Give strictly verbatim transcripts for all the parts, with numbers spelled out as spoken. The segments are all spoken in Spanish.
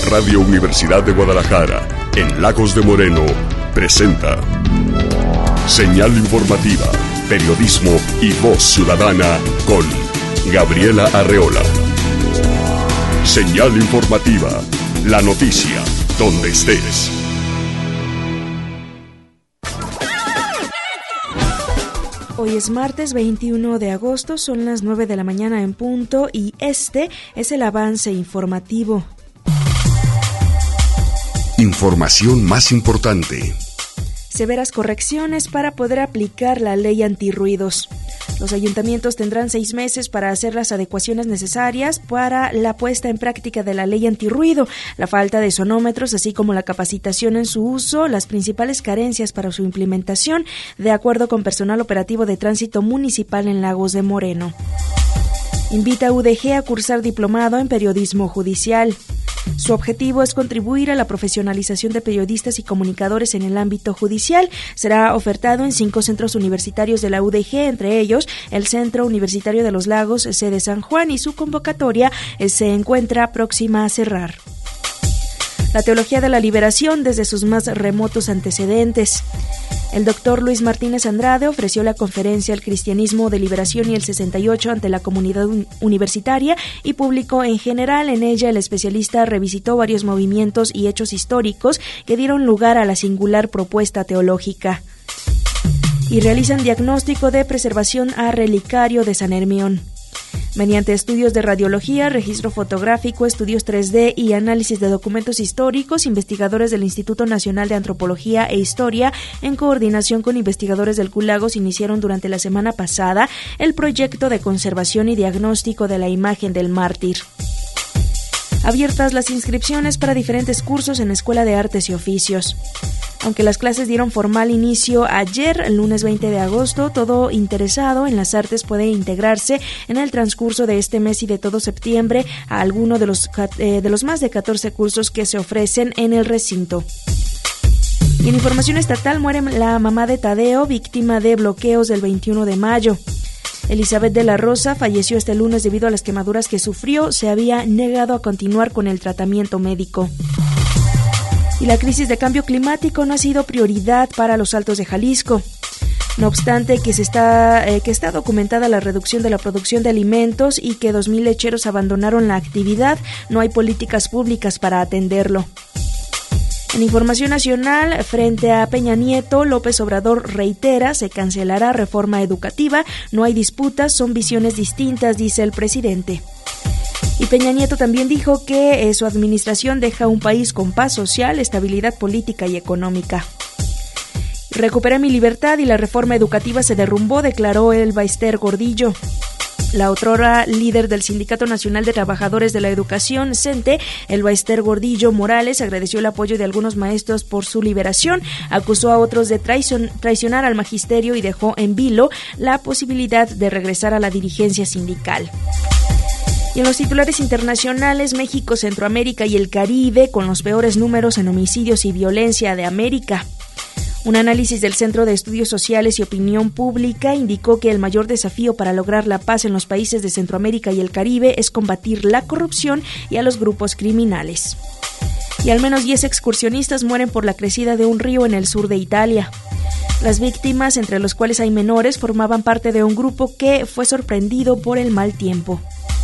Radio Universidad de Guadalajara, en Lagos de Moreno, presenta Señal Informativa, periodismo y voz ciudadana con Gabriela Arreola. Señal Informativa, la noticia, donde estés. Hoy es martes veintiuno de agosto, son las nueve de la mañana en punto y este es el avance informativo. Información más importante. Severas correcciones para poder aplicar la ley antirruidos. Los ayuntamientos tendrán seis meses para hacer las adecuaciones necesarias para la puesta en práctica de la ley antirruido, la falta de sonómetros, así como la capacitación en su uso, las principales carencias para su implementación, de acuerdo con personal operativo de tránsito municipal en Lagos de Moreno. Invita a U D G a cursar diplomado en periodismo judicial. Su objetivo es contribuir a la profesionalización de periodistas y comunicadores en el ámbito judicial. Será ofertado en cinco centros universitarios de la U D G, entre ellos el Centro Universitario de los Lagos, sede San Juan, y su convocatoria se encuentra próxima a cerrar. La teología de la liberación desde sus más remotos antecedentes. El doctor Luis Martínez Andrade ofreció la conferencia El cristianismo de liberación y el sesenta y ocho ante la comunidad universitaria y público en general. En ella, el especialista revisitó varios movimientos y hechos históricos que dieron lugar a la singular propuesta teológica. Y realizan diagnóstico de preservación a relicario de San Hermión. Mediante estudios de radiología, registro fotográfico, estudios tres D y análisis de documentos históricos, investigadores del Instituto Nacional de Antropología e Historia, en coordinación con investigadores del C U Lagos, iniciaron durante la semana pasada el proyecto de conservación y diagnóstico de la imagen del mártir. Abiertas las inscripciones para diferentes cursos en Escuela de Artes y Oficios. Aunque las clases dieron formal inicio ayer, el lunes veinte de agosto, todo interesado en las artes puede integrarse en el transcurso de este mes y de todo septiembre a alguno de los, eh, de los más de catorce cursos que se ofrecen en el recinto. Y en información estatal, muere la mamá de Tadeo, víctima de bloqueos del veintiuno de mayo. Elizabeth de la Rosa falleció este lunes debido a las quemaduras que sufrió. Se había negado a continuar con el tratamiento médico. Y la crisis de cambio climático no ha sido prioridad para los Altos de Jalisco. No obstante que se está eh, que está documentada la reducción de la producción de alimentos y que dos mil lecheros abandonaron la actividad, no hay políticas públicas para atenderlo. En información nacional, frente a Peña Nieto, López Obrador reitera, se cancelará reforma educativa, no hay disputas, son visiones distintas, dice el presidente. Y Peña Nieto también dijo que eh, su administración deja un país con paz social, estabilidad política y económica. Recuperé mi libertad y la reforma educativa se derrumbó, declaró Elba Ester Gordillo. La otrora líder del Sindicato Nacional de Trabajadores de la Educación, CENTE, Elba Ester Gordillo Morales, agradeció el apoyo de algunos maestros por su liberación, acusó a otros de traicion, traicionar al magisterio y dejó en vilo la posibilidad de regresar a la dirigencia sindical. Y en los titulares internacionales, México, Centroamérica y el Caribe con los peores números en homicidios y violencia de América. Un análisis del Centro de Estudios Sociales y Opinión Pública indicó que el mayor desafío para lograr la paz en los países de Centroamérica y el Caribe es combatir la corrupción y a los grupos criminales. Y al menos diez excursionistas mueren por la crecida de un río en el sur de Italia. Las víctimas, entre los cuales hay menores, formaban parte de un grupo que fue sorprendido por el mal tiempo.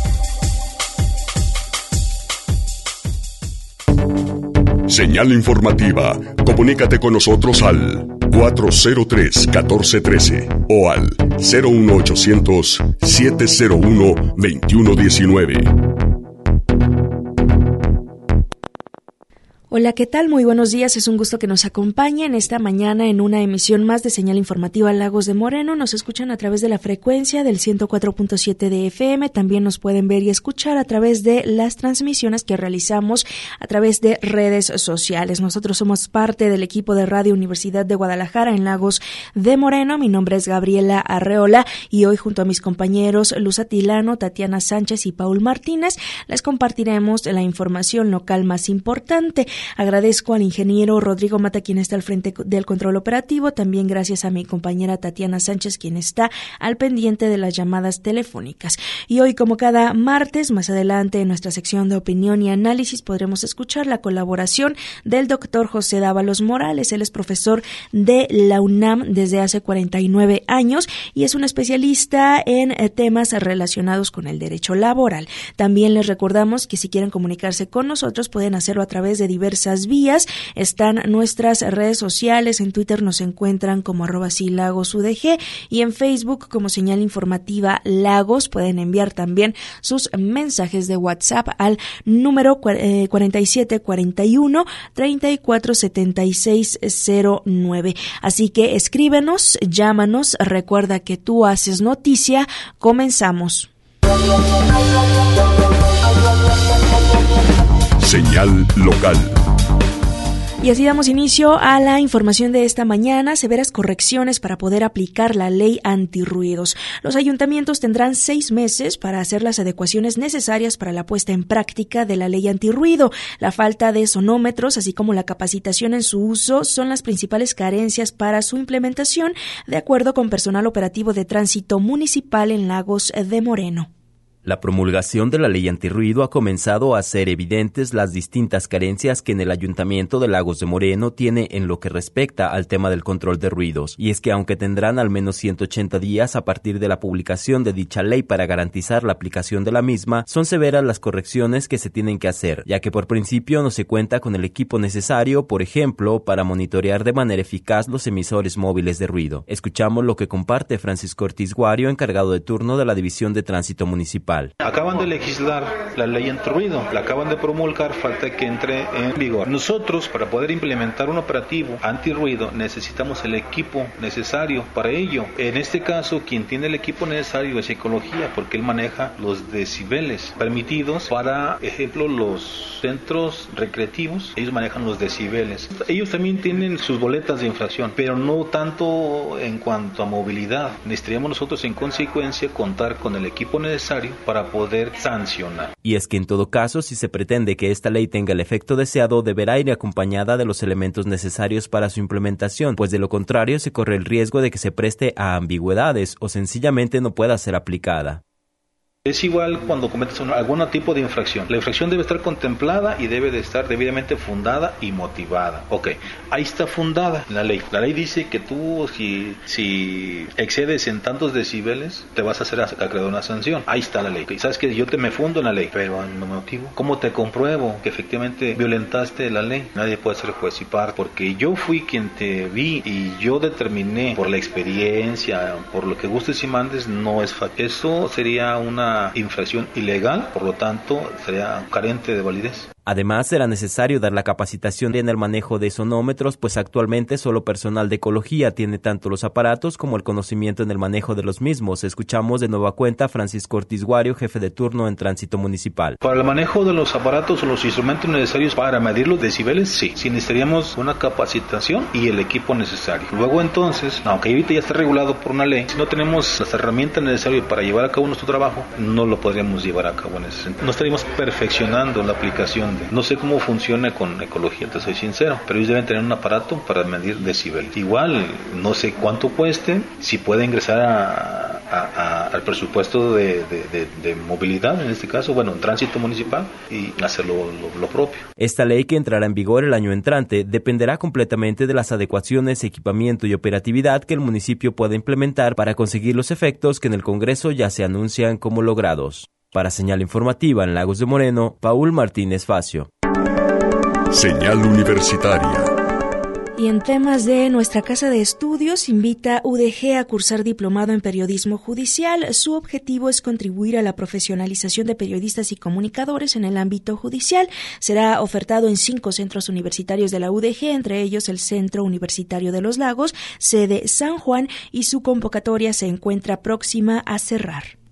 Señal informativa. Comunícate con nosotros al cuatro cero tres, uno cuatro uno tres o al cero uno ochocientos, siete cero uno, dos uno uno nueve. Hola, ¿qué tal? Muy buenos días. Es un gusto que nos acompañen esta mañana en una emisión más de Señal Informativa Lagos de Moreno. Nos escuchan a través de la frecuencia del ciento cuatro punto siete de F M. También nos pueden ver y escuchar a través de las transmisiones que realizamos a través de redes sociales. Nosotros somos parte del equipo de Radio Universidad de Guadalajara en Lagos de Moreno. Mi nombre es Gabriela Arreola y hoy junto a mis compañeros Luz Atilano, Tatiana Sánchez y Paul Martínez les compartiremos la información local más importante. Agradezco al ingeniero Rodrigo Mata, quien está al frente del control operativo, también gracias a mi compañera Tatiana Sánchez, quien está al pendiente de las llamadas telefónicas. Y hoy, como cada martes, más adelante en nuestra sección de opinión y análisis podremos escuchar la colaboración del doctor José Dávalos Morales. Él es profesor de la UNAM desde hace cuarenta y nueve años y es un especialista en temas relacionados con el derecho laboral. También les recordamos que si quieren comunicarse con nosotros pueden hacerlo a través de diversas vías. Están nuestras redes sociales, en Twitter nos encuentran como arroba silagos U D G y en Facebook como señal informativa Lagos. Pueden enviar también sus mensajes de WhatsApp al número cuarenta y siete cuarenta y uno treinta y cuatro setenta y seis cero nueve. Así que escríbenos, llámanos, recuerda que tú haces noticia. Comenzamos. Señal local. Y así damos inicio a la información de esta mañana. Severas correcciones para poder aplicar la ley antirruidos. Los ayuntamientos tendrán seis meses para hacer las adecuaciones necesarias para la puesta en práctica de la ley antirruido. La falta de sonómetros, así como la capacitación en su uso, son las principales carencias para su implementación, de acuerdo con personal operativo de tránsito municipal en Lagos de Moreno. La promulgación de la ley antirruido ha comenzado a hacer evidentes las distintas carencias que en el Ayuntamiento de Lagos de Moreno tiene en lo que respecta al tema del control de ruidos. Y es que aunque tendrán al menos ciento ochenta días a partir de la publicación de dicha ley para garantizar la aplicación de la misma, son severas las correcciones que se tienen que hacer, ya que por principio no se cuenta con el equipo necesario, por ejemplo, para monitorear de manera eficaz los emisores móviles de ruido. Escuchamos lo que comparte Francisco Ortiz Guario, encargado de turno de la División de Tránsito Municipal. Acaban de legislar la ley antirruido, la acaban de promulgar, falta que entre en vigor. Nosotros, para poder implementar un operativo antirruido, necesitamos el equipo necesario para ello. En este caso, quien tiene el equipo necesario es Ecología, porque él maneja los decibeles permitidos para, ejemplo, los centros recreativos, ellos manejan los decibeles. Ellos también tienen sus boletas de infracción, pero no tanto en cuanto a movilidad. Necesitaríamos nosotros, en consecuencia, contar con el equipo necesario para poder sancionar. Y es que en todo caso, si se pretende que esta ley tenga el efecto deseado, deberá ir acompañada de los elementos necesarios para su implementación, pues de lo contrario se corre el riesgo de que se preste a ambigüedades o sencillamente no pueda ser aplicada. Es igual cuando cometes algún tipo de infracción. La infracción debe estar contemplada y debe de estar debidamente fundada y motivada. Ok, ahí está fundada la ley. La ley dice que tú, si, si excedes en tantos decibeles, te vas a hacer acreedor a una sanción. Ahí está la ley. Sabes que yo te me fundo en la ley, pero no me motivo. ¿Cómo te compruebo que efectivamente violentaste la ley? Nadie puede ser juez y parte, porque yo fui quien te vi y yo determiné por la experiencia, por lo que gustes y mandes, no es fácil. Eso sería una infracción ilegal, por lo tanto sería carente de validez. Además, será necesario dar la capacitación en el manejo de sonómetros, pues actualmente solo personal de Ecología tiene tanto los aparatos como el conocimiento en el manejo de los mismos. Escuchamos de nueva cuenta a Francisco Ortiz Guario, jefe de turno en Tránsito Municipal. Para el manejo de los aparatos o los instrumentos necesarios para medir los decibeles, sí. Sí necesitaríamos una capacitación y el equipo necesario. Luego entonces, aunque ahorita ya está regulado por una ley, si no tenemos las herramientas necesarias para llevar a cabo nuestro trabajo, no lo podríamos llevar a cabo en ese sentido. No estaríamos perfeccionando la aplicación. No sé cómo funciona con Ecología, te soy sincero, pero ellos deben tener un aparato para medir decibeles. Igual, no sé cuánto cueste, si puede ingresar a, a, a, al presupuesto de, de, de, de movilidad, en este caso, bueno, tránsito municipal, y hacer lo, lo, lo propio. Esta ley, que entrará en vigor el año entrante, dependerá completamente de las adecuaciones, equipamiento y operatividad que el municipio pueda implementar para conseguir los efectos que en el Congreso ya se anuncian como logrados. Para Señal Informativa en Lagos de Moreno, Paul Martínez Facio. Señal Universitaria. Y en temas de nuestra casa de estudios, invita U D G a cursar diplomado en periodismo judicial. Su objetivo es contribuir a la profesionalización de periodistas y comunicadores en el ámbito judicial. Será ofertado en cinco centros universitarios de la U D G, entre ellos el Centro Universitario de los Lagos, sede San Juan, y su convocatoria se encuentra próxima a cerrar.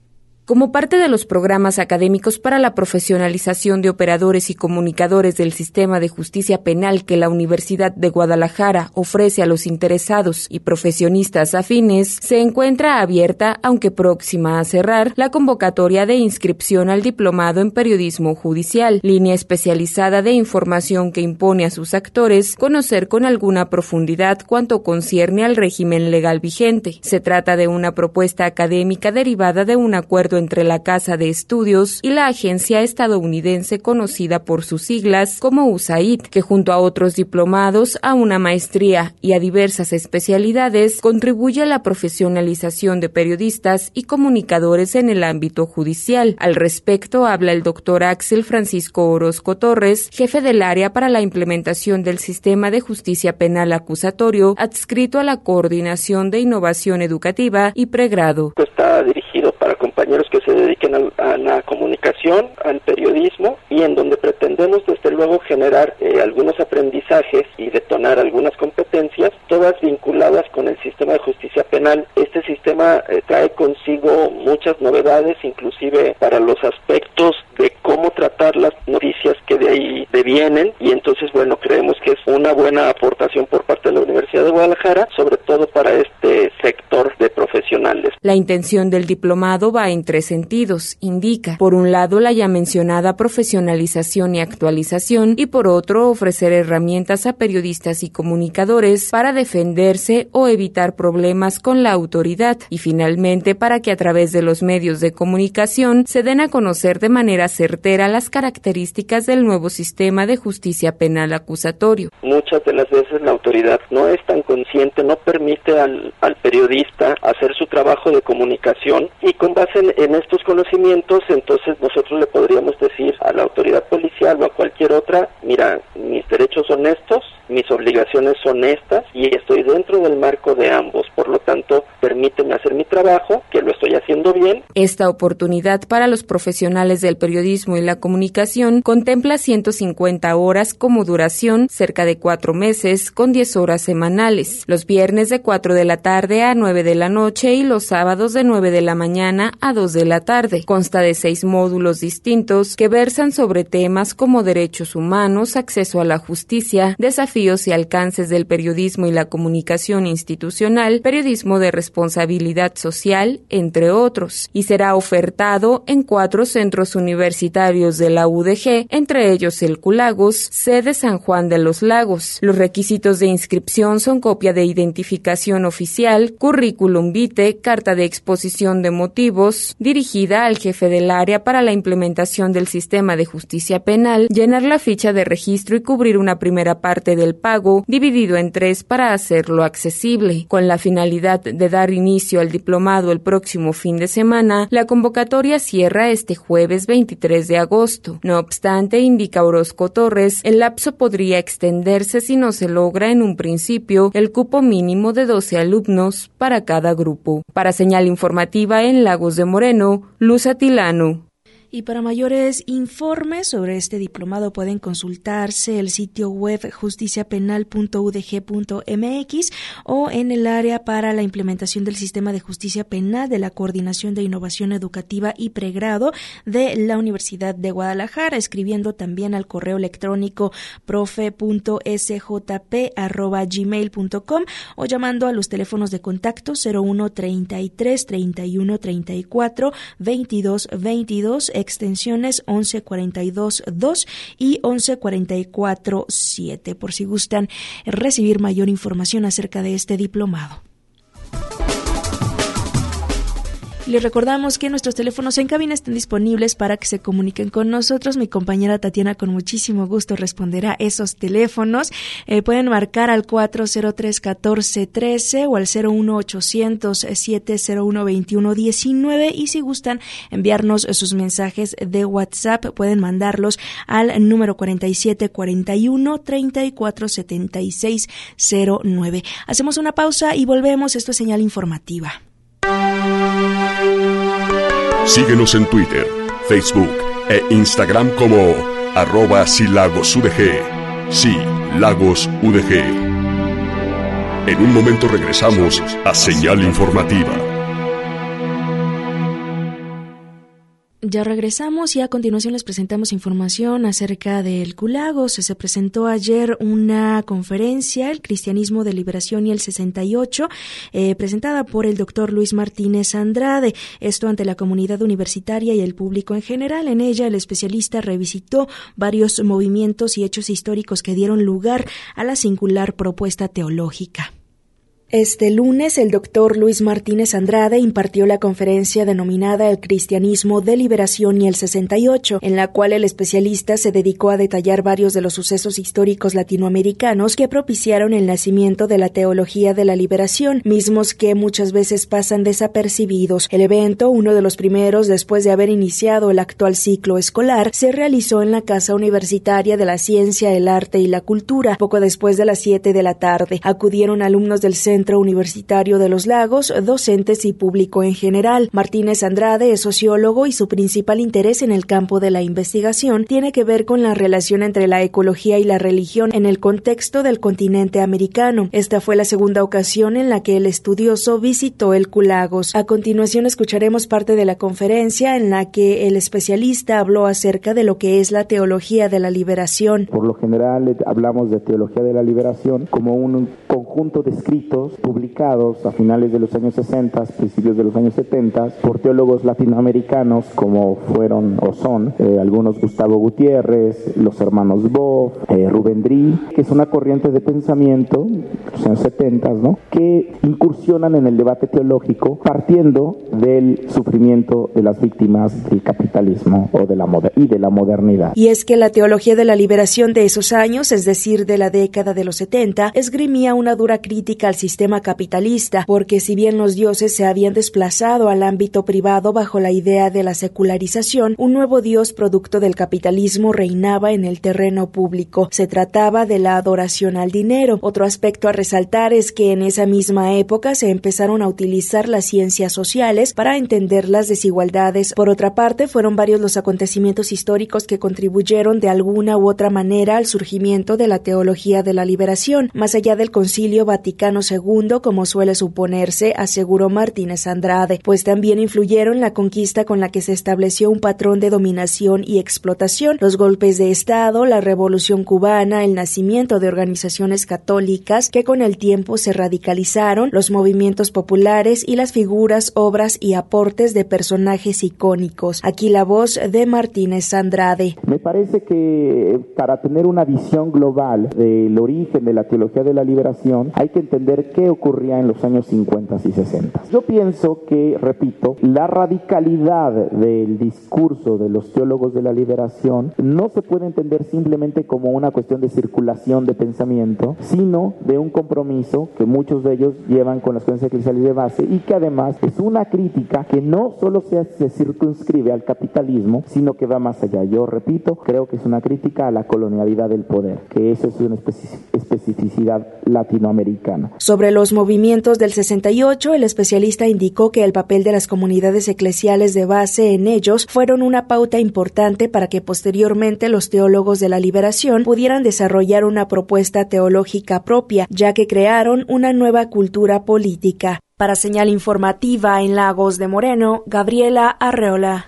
Como parte de los programas académicos para la profesionalización de operadores y comunicadores del sistema de justicia penal que la Universidad de Guadalajara ofrece a los interesados y profesionistas afines, se encuentra abierta, aunque próxima a cerrar, la convocatoria de inscripción al diplomado en periodismo judicial, línea especializada de información que impone a sus actores conocer con alguna profundidad cuanto concierne al régimen legal vigente. Se trata de una propuesta académica derivada de un acuerdo entre la Casa de Estudios y la agencia estadounidense conocida por sus siglas como U S A I D, que junto a otros diplomados, a una maestría y a diversas especialidades, contribuye a la profesionalización de periodistas y comunicadores en el ámbito judicial. Al respecto habla el doctor Axel Francisco Orozco Torres, jefe del área para la implementación del sistema de justicia penal acusatorio, adscrito a la Coordinación de Innovación Educativa y Pregrado. Está dirigido para compañeros que se dediquen a, a la comunicación, al periodismo, y en donde pretendemos desde luego generar eh, algunos aprendizajes y detonar algunas competencias, todas vinculadas con el sistema de justicia penal. Este sistema eh, trae consigo muchas novedades, inclusive para los aspectos de cómo tratar las noticias que de ahí devienen, y entonces, bueno, creemos que es una buena aportación por parte de la Universidad de Guadalajara, sobre todo para este sector de profesionales. La intención del diplomado va en tres sentidos, indica. Por un lado, la ya mencionada profesionalización y actualización, y por otro, ofrecer herramientas a periodistas y comunicadores para defenderse o evitar problemas con la autoridad, y finalmente, para que a través de los medios de comunicación se den a conocer de manera certera las características del nuevo sistema de justicia penal acusatorio. Muchas de las veces la autoridad no es tan consciente, no permite al, al periodista hacer su trabajo de comunicación, y con base en, en estos conocimientos, entonces nosotros le podríamos decir a la autoridad policial o a cualquier otra: mira, mis derechos son estos, mis obligaciones son estas, y estoy dentro del marco de ambos, por lo tanto, permíteme hacer mi trabajo, que lo estoy haciendo bien. Esta oportunidad para los profesionales del periodismo y la comunicación contempla ciento cincuenta horas como duración, cerca de cuatro meses, con diez horas semanales, los viernes de cuatro de la tarde a nueve de la noche y los sábados de nueve de la mañana a dos de la tarde. Consta de seis módulos distintos que versan sobre temas como derechos humanos, acceso a la justicia, desafíos y alcances del periodismo y la comunicación institucional, periodismo de responsabilidad social, entre otros, y será ofertado en cuatro centros universitarios de la U D G, entre ellos el Culagos, sede San Juan de los Lagos. Los requisitos de inscripción son copia de identificación oficial, currículum vitae, carta de exposición de motivos, dirigida al jefe del área para la implementación del sistema de justicia penal, llenar la ficha de registro y cubrir una primera parte del pago, dividido en tres para hacerlo accesible. Con la finalidad de dar inicio al diplomado el próximo fin de semana, la convocatoria cierra este jueves veintitrés de agosto. No obstante, indica Orozco Torres, el lapso podría extenderse si no se logra en un principio el cupo mínimo de doce alumnos para cada grupo. Para Señal Informativa en Lagos de Moreno, Luz Atilano. Y para mayores informes sobre este diplomado pueden consultarse el sitio web justiciapenal punto u d g punto m x o en el área para la implementación del sistema de justicia penal de la Coordinación de Innovación Educativa y Pregrado de la Universidad de Guadalajara, escribiendo también al correo electrónico profe punto s j p arroba gmail punto com o llamando a los teléfonos de contacto cero uno treinta y tres, treinta y uno, treinta y cuatro, veintidós, veintidós, extensiones once cuarenta y dos dos y once cuarenta y cuatro siete, por si gustan recibir mayor información acerca de este diplomado. Les recordamos que nuestros teléfonos en cabina están disponibles para que se comuniquen con nosotros. Mi compañera Tatiana con muchísimo gusto responderá esos teléfonos. Eh, pueden marcar al cuatro cero tres, catorce trece o al cero uno ochocientos, siete cero uno, veintiuno diecinueve, y si gustan enviarnos sus mensajes de WhatsApp pueden mandarlos al número cuarenta y siete cuarenta y uno, treinta y cuatro setenta y seis cero nueve. Hacemos una pausa y volvemos. Esto es Señal Informativa. Síguenos en Twitter, Facebook e Instagram como arroba silagosudg. Sí, Lagos U D G. En un momento regresamos a Señal Informativa. Ya regresamos y a continuación les presentamos información acerca del Culagos. Se presentó ayer una conferencia, El Cristianismo de Liberación y el sesenta y ocho, eh, presentada por el doctor Luis Martínez Andrade. Esto ante la comunidad universitaria y el público en general. En ella, el especialista revisitó varios movimientos y hechos históricos que dieron lugar a la singular propuesta teológica. Este lunes, el doctor Luis Martínez Andrade impartió la conferencia denominada El Cristianismo de Liberación y el sesenta y ocho, en la cual el especialista se dedicó a detallar varios de los sucesos históricos latinoamericanos que propiciaron el nacimiento de la teología de la liberación, mismos que muchas veces pasan desapercibidos. El evento, uno de los primeros después de haber iniciado el actual ciclo escolar, se realizó en la Casa Universitaria de la Ciencia, el Arte y la Cultura, poco después de las siete de la tarde. Acudieron alumnos del Centro Centro Universitario de los Lagos, docentes y público en general. Martínez Andrade es sociólogo y su principal interés en el campo de la investigación tiene que ver con la relación entre la ecología y la religión en el contexto del continente americano. Esta fue la segunda ocasión en la que el estudioso visitó el Culagos. A continuación escucharemos parte de la conferencia en la que el especialista habló acerca de lo que es la teología de la liberación. Por lo general hablamos de teología de la liberación como un conjunto de escritos publicados a finales de los años sesenta, principios de los años setenta, por teólogos latinoamericanos como fueron o son eh, algunos Gustavo Gutiérrez, los hermanos Boff, eh, Rubén Drí, que es una corriente de pensamiento, los años setenta, ¿no?, que incursionan en el debate teológico partiendo del sufrimiento de las víctimas del capitalismo o de la moder- y de la modernidad. Y es que la teología de la liberación de esos años, es decir, de la década de los setenta, esgrimía una dura crítica al sistema capitalista, porque si bien los dioses se habían desplazado al ámbito privado bajo la idea de la secularización, un nuevo dios producto del capitalismo reinaba en el terreno público. Se trataba de la adoración al dinero. Otro aspecto a resaltar es que en esa misma época se empezaron a utilizar las ciencias sociales para entender las desigualdades. Por otra parte, fueron varios los acontecimientos históricos que contribuyeron de alguna u otra manera al surgimiento de la teología de la liberación, más allá del Concilio Vaticano segundo, como suele suponerse, aseguró Martínez Andrade, pues también influyeron la conquista con la que se estableció un patrón de dominación y explotación, los golpes de Estado, la Revolución Cubana, el nacimiento de organizaciones católicas que con el tiempo se radicalizaron, los movimientos populares y las figuras, obras y aportes de personajes icónicos. Aquí la voz de Martínez Andrade. Me parece que para tener una visión global del origen de la teología de la liberación hay que entender qué ocurría en los años cincuenta y sesenta. Yo pienso que, repito, la radicalidad del discurso de los teólogos de la liberación no se puede entender simplemente como una cuestión de circulación de pensamiento, sino de un compromiso que muchos de ellos llevan con las creencias eclesiales de base y que además es una crítica que no solo se, se circunscribe al capitalismo, sino que va más allá. Yo repito, creo que es una crítica a la colonialidad del poder, que eso es una especificidad latinoamericana. Sobre los movimientos del sesenta y ocho, el especialista indicó que el papel de las comunidades eclesiales de base en ellos fueron una pauta importante para que posteriormente los teólogos de la liberación pudieran desarrollar una propuesta teológica propia, ya que crearon una nueva cultura política. Para Señal Informativa en Lagos de Moreno, Gabriela Arreola.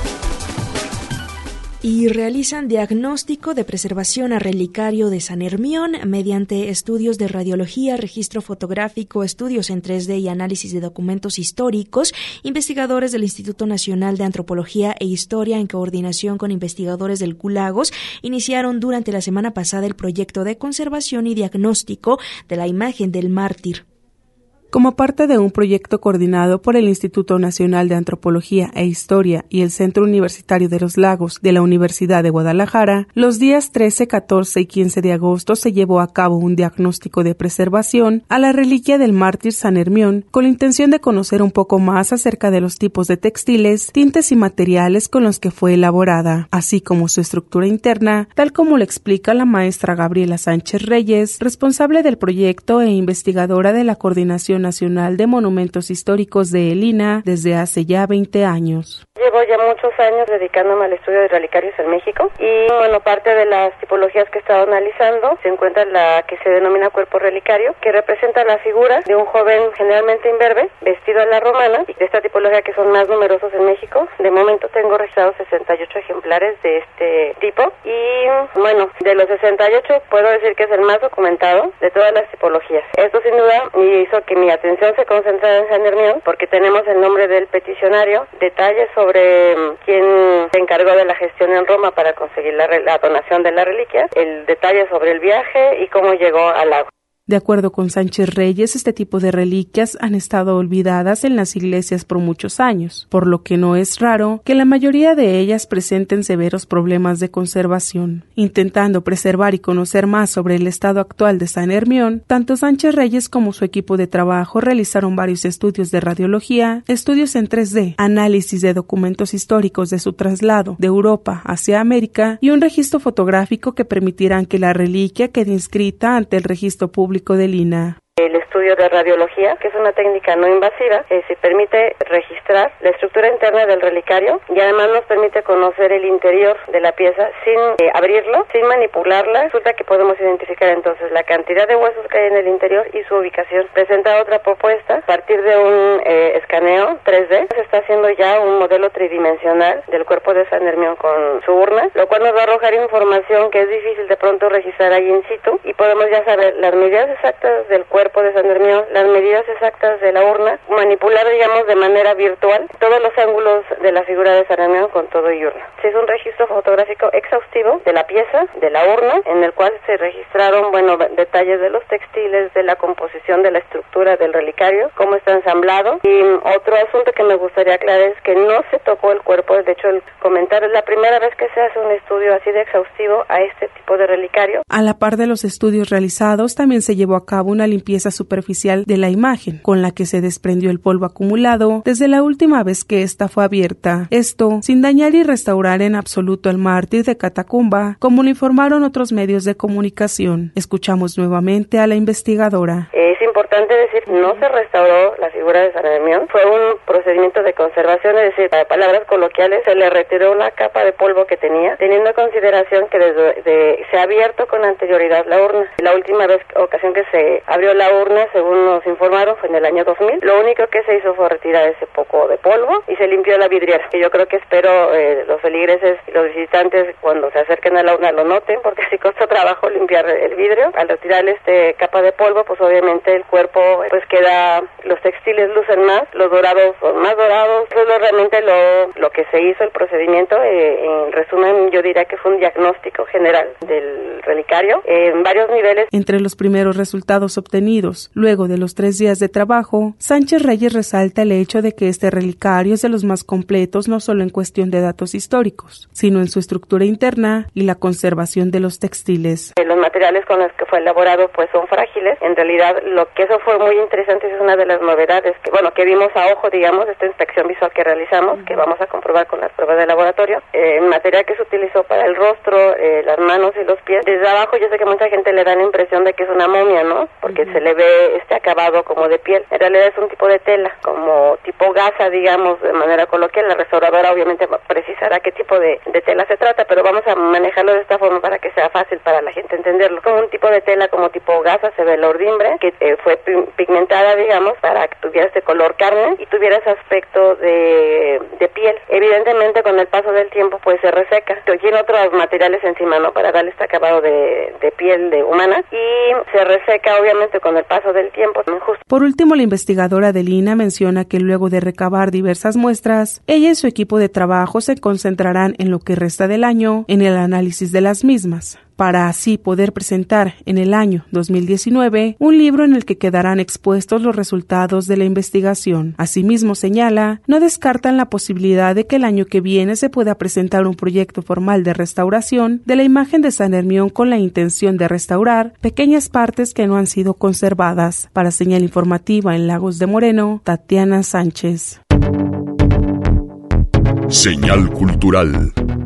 Y realizan diagnóstico de preservación a relicario de San Hermión mediante estudios de radiología, registro fotográfico, estudios en tres D y análisis de documentos históricos. Investigadores del Instituto Nacional de Antropología e Historia, en coordinación con investigadores del Culagos, iniciaron durante la semana pasada el proyecto de conservación y diagnóstico de la imagen del mártir. Como parte de un proyecto coordinado por el Instituto Nacional de Antropología e Historia y el Centro Universitario de los Lagos de la Universidad de Guadalajara, los días trece, catorce y quince de agosto se llevó a cabo un diagnóstico de preservación a la reliquia del mártir San Hermión, con la intención de conocer un poco más acerca de los tipos de textiles, tintes y materiales con los que fue elaborada, así como su estructura interna, tal como lo explica la maestra Gabriela Sánchez Reyes, responsable del proyecto e investigadora de la Coordinación Nacional de Monumentos Históricos de el I N A desde hace ya veinte años. Llevo ya muchos años dedicándome al estudio de relicarios en México y, bueno, parte de las tipologías que he estado analizando se encuentra la que se denomina cuerpo relicario, que representa la figura de un joven generalmente imberbe, vestido a la romana, y de esta tipología que son más numerosos en México. De momento tengo registrados sesenta y ocho ejemplares de este tipo y, bueno, de los sesenta y ocho puedo decir que es el más documentado de todas las tipologías. Esto sin duda hizo que mi atención se concentrara en San Hermión porque tenemos el nombre del peticionario, detalles sobre quién se encargó de la gestión en Roma para conseguir la, la donación de la reliquia, el detalle sobre el viaje y cómo llegó al lago. De acuerdo con Sánchez Reyes, este tipo de reliquias han estado olvidadas en las iglesias por muchos años, por lo que no es raro que la mayoría de ellas presenten severos problemas de conservación. Intentando preservar y conocer más sobre el estado actual de San Hermión, tanto Sánchez Reyes como su equipo de trabajo realizaron varios estudios de radiología, estudios en tres D, análisis de documentos históricos de su traslado de Europa hacia América y un registro fotográfico que permitirán que la reliquia quede inscrita ante el registro público del I N A. El estudio de radiología, que es una técnica no invasiva, que se permite registrar la estructura interna del relicario y además nos permite conocer el interior de la pieza sin eh, abrirlo, sin manipularla. Resulta que podemos identificar entonces la cantidad de huesos que hay en el interior y su ubicación. Presenta otra propuesta a partir de un eh, escaneo tres D. Se está haciendo ya un modelo tridimensional del cuerpo de San Hermión con su urna, lo cual nos va a arrojar información que es difícil de pronto registrar ahí in situ y podemos ya saber las medidas exactas del cuerpo de San Hermión, las medidas exactas de la urna, manipular, digamos, de manera virtual todos los ángulos de la figura de San Hermión con todo y urna. Sí, es un registro fotográfico exhaustivo de la pieza, de la urna, en el cual se registraron, bueno, detalles de los textiles, de la composición de la estructura del relicario, cómo está ensamblado. Y otro asunto que me gustaría aclarar es que no se tocó el cuerpo. De hecho, el comentario es la primera vez que se hace un estudio así de exhaustivo a este tipo de relicario. A la par de los estudios realizados, también se llevó a cabo una limpieza superficial de la imagen, con la que se desprendió el polvo acumulado desde la última vez que ésta fue abierta. Esto sin dañar y restaurar en absoluto al mártir de Catacumba, como lo informaron otros medios de comunicación. Escuchamos nuevamente a la investigadora. Es importante decir, no se restauró la figura de San Hermión, fue un procedimiento de conservación, es decir, para palabras coloquiales, se le retiró una capa de polvo que tenía, teniendo en consideración que desde de, se ha abierto con anterioridad la urna. La última vez, ocasión que se abrió la urna, según nos informaron, fue en el año dos mil. Lo único que se hizo fue retirar ese poco de polvo y se limpió la vidriera, que yo creo que espero eh, los feligreses y los visitantes cuando se acerquen a la urna lo noten, porque así costó trabajo limpiar el vidrio. Al retirarle este capa de polvo, pues obviamente el cuerpo pues queda, los textiles lucen más, los dorados son más dorados. Eso es lo, realmente lo, lo que se hizo, el procedimiento. Eh, en resumen, yo diría que fue un diagnóstico general del relicario eh, en varios niveles. Entre los primeros resultados obtenidos luego de los tres días de trabajo, Sánchez Reyes resalta el hecho de que este relicario es de los más completos no solo en cuestión de datos históricos, sino en su estructura interna y la conservación de los textiles. Los materiales con los que fue elaborado pues son frágiles. En realidad, lo que eso fue muy interesante, es una de las novedades que, bueno, que vimos a ojo, digamos, esta inspección visual que realizamos, uh-huh. que vamos a comprobar con las pruebas de laboratorio. Eh, el material que se utilizó para el rostro, eh, las manos y los pies, desde abajo yo sé que mucha gente le da la impresión de que es una momia, ¿no? Porque uh-huh. se le ve este acabado como de piel. En realidad es un tipo de tela, como tipo gasa, digamos, de manera coloquial. La restauradora obviamente precisará qué tipo de, de tela se trata, pero vamos a manejarlo de esta forma para que sea fácil para la gente entenderlo. Como un tipo de tela como tipo gasa, se ve la urdimbre, que eh, fue pigmentada, digamos, para que tuviera este color carne y tuviera ese aspecto de, de piel. Evidentemente, con el paso del tiempo, pues se reseca. Tiene otros materiales encima, ¿no? Para darle este acabado de, de piel de humana y se reseca, obviamente, con el paso del tiempo. Justo. Por último, la investigadora del I N A menciona que luego de recabar diversas muestras, ella y su equipo de trabajo se concentrarán en lo que resta del año en el análisis de las mismas, para así poder presentar en el año dos mil diecinueve un libro en el que quedarán expuestos los resultados de la investigación. Asimismo, señala, no descartan la posibilidad de que el año que viene se pueda presentar un proyecto formal de restauración de la imagen de San Hermión con la intención de restaurar pequeñas partes que no han sido conservadas. Para Señal Informativa en Lagos de Moreno, Tatiana Sánchez. Señal Cultural.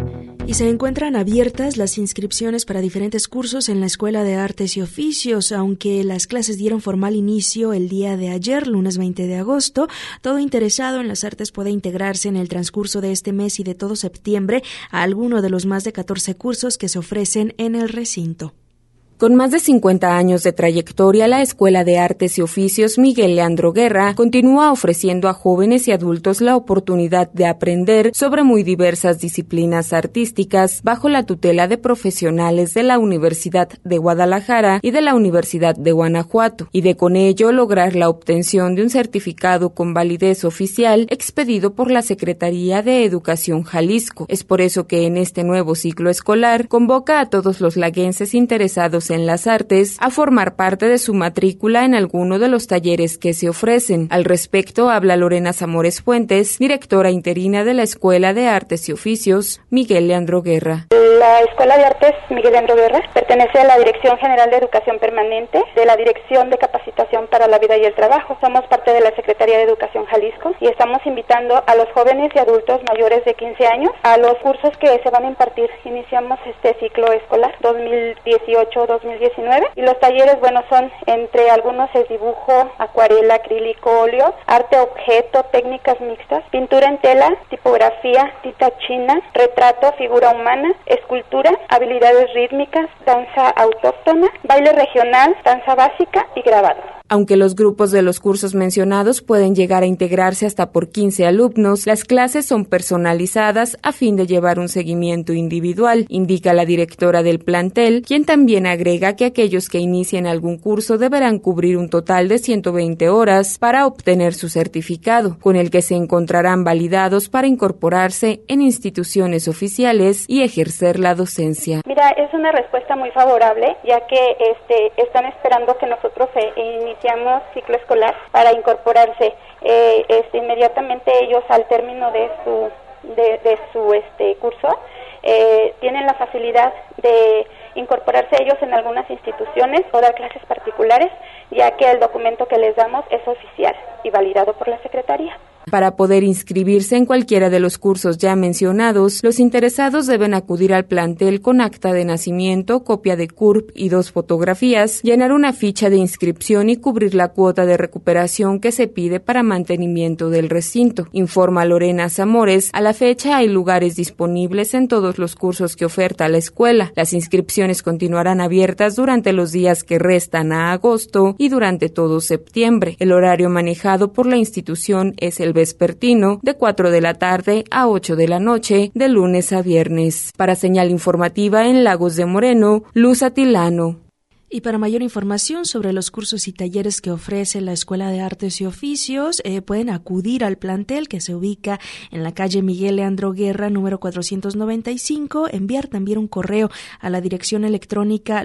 Y se encuentran abiertas las inscripciones para diferentes cursos en la Escuela de Artes y Oficios, aunque las clases dieron formal inicio el día de ayer, lunes veinte de agosto. Todo interesado en las artes puede integrarse en el transcurso de este mes y de todo septiembre a alguno de los más de catorce cursos que se ofrecen en el recinto. Con más de cincuenta años de trayectoria, la Escuela de Artes y Oficios Miguel Leandro Guerra continúa ofreciendo a jóvenes y adultos la oportunidad de aprender sobre muy diversas disciplinas artísticas bajo la tutela de profesionales de la Universidad de Guadalajara y de la Universidad de Guanajuato, y de con ello lograr la obtención de un certificado con validez oficial expedido por la Secretaría de Educación Jalisco. Es por eso que en este nuevo ciclo escolar convoca a todos los laguenses interesados en las artes a formar parte de su matrícula en alguno de los talleres que se ofrecen. Al respecto habla Lorena Zamores Fuentes, directora interina de la Escuela de Artes y Oficios Miguel Leandro Guerra. La Escuela de Artes Miguel Leandro Guerra pertenece a la Dirección General de Educación Permanente de la Dirección de Capacitación para la Vida y el Trabajo. Somos parte de la Secretaría de Educación Jalisco y estamos invitando a los jóvenes y adultos mayores de quince años a los cursos que se van a impartir. Iniciamos este ciclo escolar dos mil dieciocho dos mil diecinueve y los talleres, bueno, son entre algunos es dibujo, acuarela, acrílico, óleo, arte objeto, técnicas mixtas, pintura en tela, tipografía, tinta china, retrato, figura humana, escultura, habilidades rítmicas, danza autóctona, baile regional, danza básica y grabado. Aunque los grupos de los cursos mencionados pueden llegar a integrarse hasta por quince alumnos, las clases son personalizadas a fin de llevar un seguimiento individual, indica la directora del plantel, quien también agrega que aquellos que inicien algún curso deberán cubrir un total de ciento veinte horas para obtener su certificado, con el que se encontrarán validados para incorporarse en instituciones oficiales y ejercer la docencia. Mira, es una respuesta muy favorable, ya que este están esperando que nosotros eh, iniciemos ciclo escolar para incorporarse. Eh, este, inmediatamente ellos al término de su de, de su este curso eh, tienen la facilidad de incorporarse ellos en algunas instituciones o dar clases particulares, ya que el documento que les damos es oficial y validado por la Secretaría. Para poder inscribirse en cualquiera de los cursos ya mencionados, los interesados deben acudir al plantel con acta de nacimiento, copia de C U R P y dos fotografías, llenar una ficha de inscripción y cubrir la cuota de recuperación que se pide para mantenimiento del recinto. Informa Lorena Zamores, a la fecha hay lugares disponibles en todos los cursos que oferta la escuela. Las inscripciones continuarán abiertas durante los días que restan a agosto y durante todo septiembre. El horario manejado por la institución es el vespertino de cuatro de la tarde a ocho de la noche, de lunes a viernes. Para Señal Informativa en Lagos de Moreno, Luz Atilano. Y para mayor información sobre los cursos y talleres que ofrece la Escuela de Artes y Oficios, eh, pueden acudir al plantel que se ubica en la calle Miguel Leandro Guerra, número cuatrocientos noventa y cinco, enviar también un correo a la dirección electrónica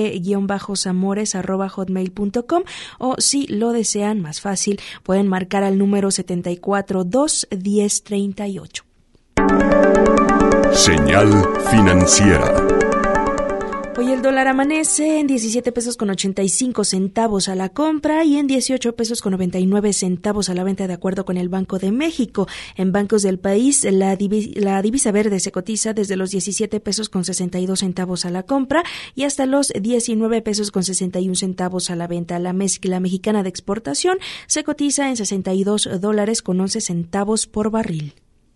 lore-zamores arroba hotmail punto com, o si lo desean, más fácil, pueden marcar al número setenta y cuatro dos diez treinta y ocho. Señal financiera. Hoy el dólar amanece en diecisiete pesos con ochenta y cinco centavos a la compra y en dieciocho pesos con noventa y nueve centavos a la venta, de acuerdo con el Banco de México. En bancos del país, la, divi- la divisa verde se cotiza desde los diecisiete pesos con sesenta y dos centavos a la compra y hasta los diecinueve pesos con sesenta y un centavos a la venta. La mezcla mexicana de exportación se cotiza en sesenta y dos dólares con once centavos por barril.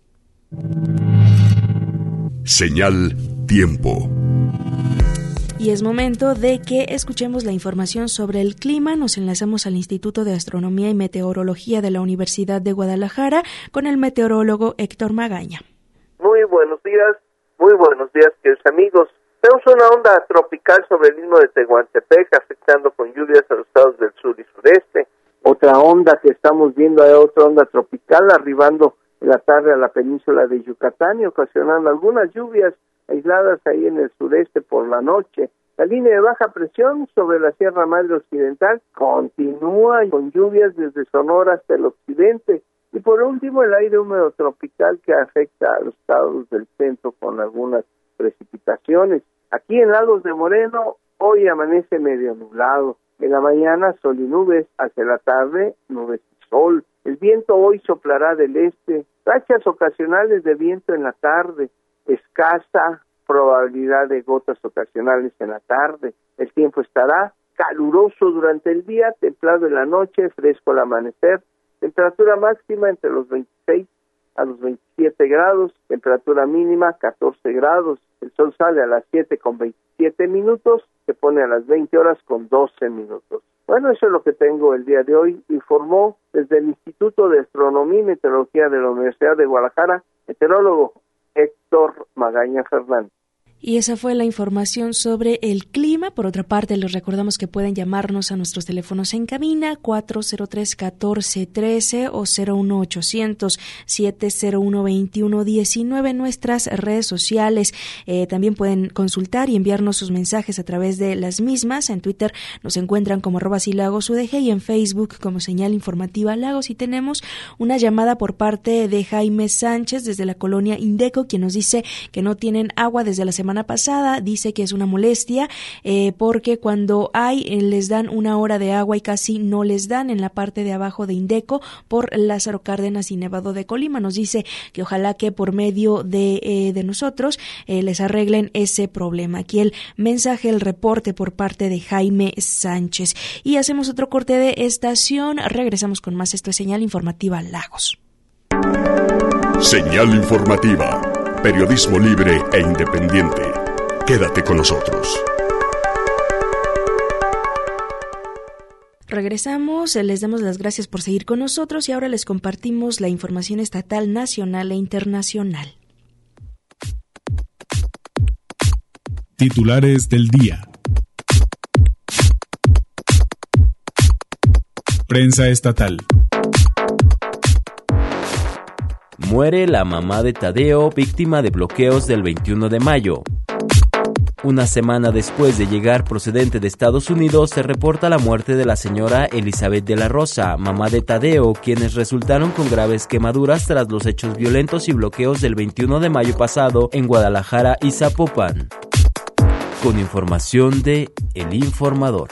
Señal tiempo. Y es momento de que escuchemos la información sobre el clima. Nos enlazamos al Instituto de Astronomía y Meteorología de la Universidad de Guadalajara con el meteorólogo Héctor Magaña. Muy buenos días, muy buenos días, queridos amigos. Tenemos una onda tropical sobre el istmo de Tehuantepec, afectando con lluvias a los estados del sur y sureste. Otra onda que estamos viendo es otra onda tropical arribando en la tarde a la península de Yucatán y ocasionando algunas lluvias aisladas ahí en el sureste por la noche. La línea de baja presión sobre la Sierra Madre Occidental continúa con lluvias desde Sonora hasta el occidente. Y por último, el aire húmedo tropical que afecta a los estados del centro con algunas precipitaciones. Aquí en Lagos de Moreno, hoy amanece medio nublado. En la mañana, sol y nubes. Hacia la tarde, nubes y sol. El viento hoy soplará del este. Rachas ocasionales de viento en la tarde. escasa probabilidad de gotas ocasionales en la tarde. El tiempo estará caluroso durante el día, templado en la noche, fresco al amanecer, temperatura máxima entre los veintiséis a los veintisiete grados, temperatura mínima catorce grados. El sol sale a las siete con veintisiete minutos, se pone a las veinte horas con doce minutos. Bueno, eso es lo que tengo el día de hoy. Informó desde el Instituto de Astronomía y Meteorología de la Universidad de Guadalajara, meteorólogo Héctor Magaña Fernández. Y esa fue la información sobre el clima. Por otra parte, les recordamos que pueden llamarnos a nuestros teléfonos en cabina cuatro cero tres, uno cuatro uno tres o cero uno ochocientos, siete cero uno, veintiuno diecinueve en nuestras redes sociales. Eh, también pueden consultar y enviarnos sus mensajes a través de las mismas. En Twitter nos encuentran como arroba Lagos U D G y en Facebook como Señal Informativa Lagos. Y tenemos una llamada por parte de Jaime Sánchez desde la colonia Indeco, quien nos dice que no tienen agua desde la semana pasada. Dice que es una molestia eh, porque cuando hay eh, les dan una hora de agua y casi no les dan en la parte de abajo de Indeco por Lázaro Cárdenas y Nevado de Colima. Nos dice que ojalá que por medio de, eh, de nosotros eh, les arreglen ese problema. Aquí el mensaje, el reporte por parte de Jaime Sánchez. Y hacemos otro corte de estación. Regresamos con más. Esto es Señal Informativa Lagos. Señal Informativa. Periodismo libre e independiente. Quédate con nosotros. Regresamos, les damos las gracias por seguir con nosotros y ahora les compartimos la información estatal, nacional e internacional. Titulares del día. Prensa estatal. Muere la mamá de Tadeo, víctima de bloqueos del veintiuno de mayo. Una semana después de llegar procedente de Estados Unidos, se reporta la muerte de la señora Elizabeth de la Rosa, mamá de Tadeo, quienes resultaron con graves quemaduras tras los hechos violentos y bloqueos del veintiuno de mayo pasado en Guadalajara y Zapopan. Con información de El Informador.